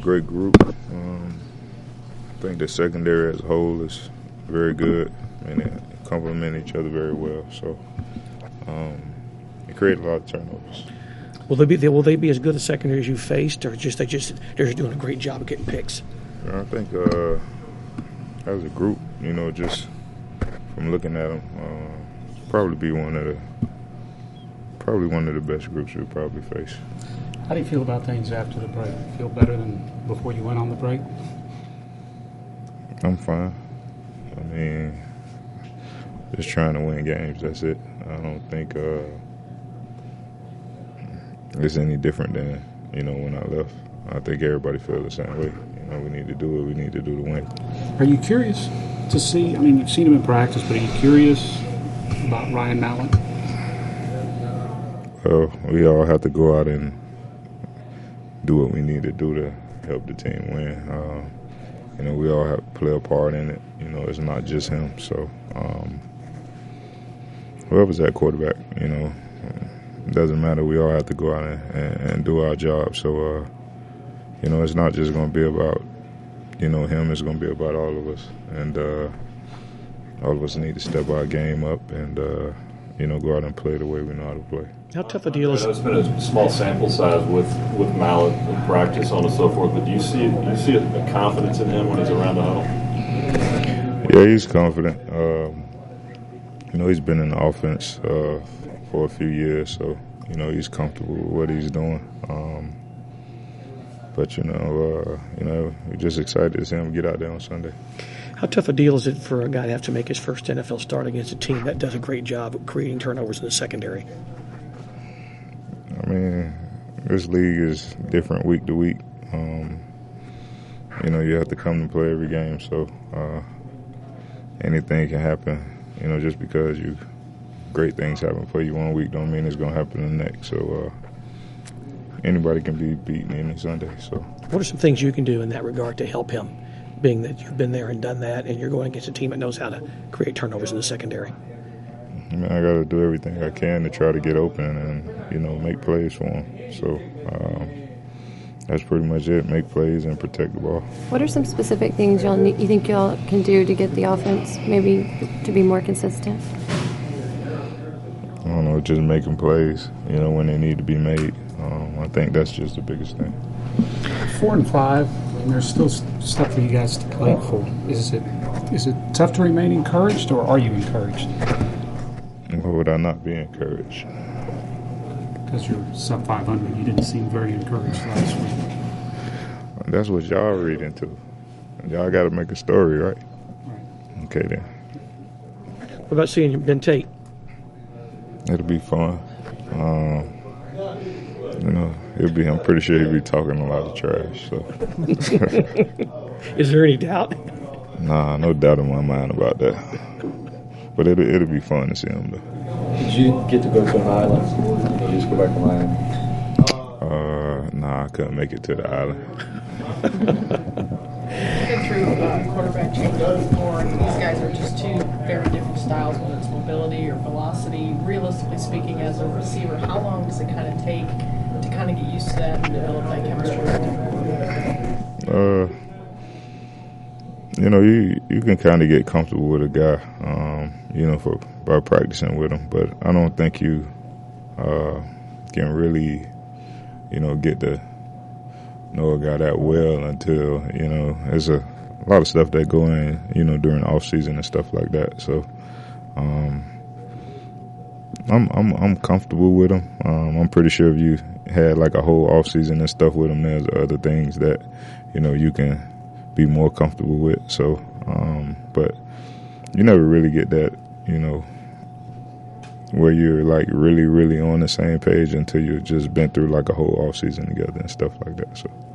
great group. I think the secondary as a whole is very good, and they complement each other very well. So it created a lot of turnovers. Will they be as good a secondary as you faced, or they're just doing a great job of getting picks? I think as a group, just from looking at them, probably be one of the best groups we'll probably face. How do you feel about things after the break? Feel better than before you went on the break? I'm fine. I mean, just trying to win games, that's it. I don't think it's any different than, when I left. I think everybody feels the same way. We need to do what we need to do to win. Are you curious to see, you've seen him in practice, but are you curious about Ryan Mallett? Well, we all have to go out and do what we need to do to help the team win. We all have to play a part in it. It's not just him. So whoever's at quarterback, it doesn't matter. We all have to go out and do our job. So, it's not just going to be about, him. It's going to be about all of us. And all of us need to step our game up and, go out and play the way we know how to play. How tough a deal is it? It's been a small sample size with Mallett in practice, on and so forth, but do you see a confidence in him when he's around the huddle? Yeah, he's confident. He's been in the offense for a few years, so, he's comfortable with what he's doing. But, we're just excited to see him get out there on Sunday. How tough a deal is it for a guy to have to make his first NFL start against a team that does a great job of creating turnovers in the secondary? I mean, this league is different week to week. You have to come to play every game, so anything can happen. Just because great things happen for you one week don't mean it's going to happen the next. So anybody can be beaten any Sunday. So, what are some things you can do in that regard to help him, being that you've been there and done that, and you're going against a team that knows how to create turnovers in the secondary? I got to do everything I can to try to get open and, make plays for them. So that's pretty much it, make plays and protect the ball. What are some specific things you think y'all can do to get the offense maybe to be more consistent? I don't know, just making plays, when they need to be made. I think that's just the biggest thing. 4 and 5, and there's still stuff for you guys to play for. Is it tough to remain encouraged, or are you encouraged? Why would I not be encouraged? Because you're sub 500, you didn't seem very encouraged last week. That's what y'all read into. Y'all got to make a story, right? Right. Okay, then. What about seeing Ben Tate? It'll be fun. I'm pretty sure he'll be talking a lot of trash. So. Is there any doubt? Nah, no doubt in my mind about that. But it'll be fun to see him, though. Did you get to go to an island? Or just go back to Miami? Nah, I couldn't make it to the island. You've been through quarterback changes before. These guys are just two very different styles, whether it's mobility or velocity. Realistically speaking, as a receiver, how long does it kind of take to kind of get used to that and develop that chemistry? You can kind of get comfortable with a guy, by practicing with him. But I don't think you can really, get to know a guy that well until, there's a lot of stuff that go in, during the off season and stuff like that. So I'm comfortable with him. I'm pretty sure if you had like a whole off season and stuff with him, there's other things that, you can be more comfortable with. So, but you never really get that, where you're like really, really on the same page until you've just been through like a whole off season together and stuff like that. So.